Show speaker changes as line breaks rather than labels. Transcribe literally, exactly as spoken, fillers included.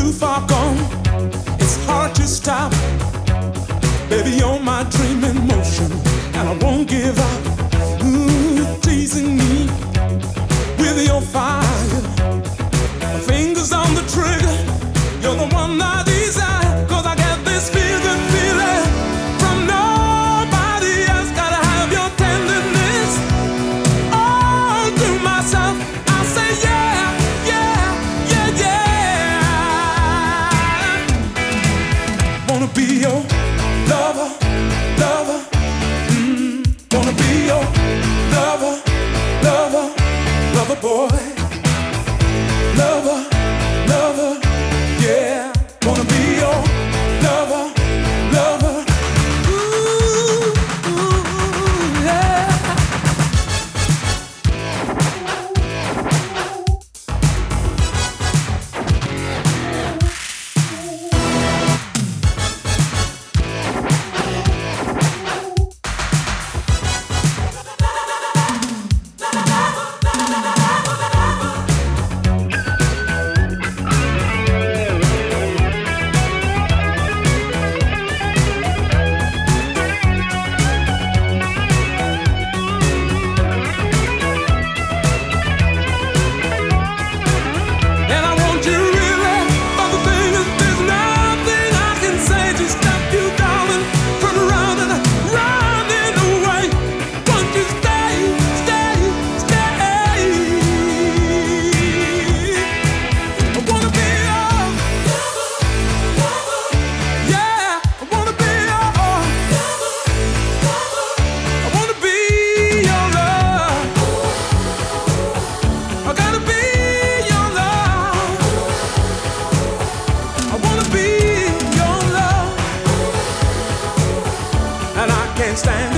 too far gone. It's hard to stop. Baby, you're my dream in motion, and I won't give up. Ooh, teasing me with your fire. My fingers on the trigger. You're the one I desire. 'Cause I get this feeling, feeling from nobody else. Gotta have your tenderness all to myself. I say yeah, yeah, yeah, yeah. Wanna be your lover, lover. Mm, wanna be your lover, lover, lover boy. Lover, lover, yeah. Wanna be your lover, lover. Ooh, ooh, yeah. Stand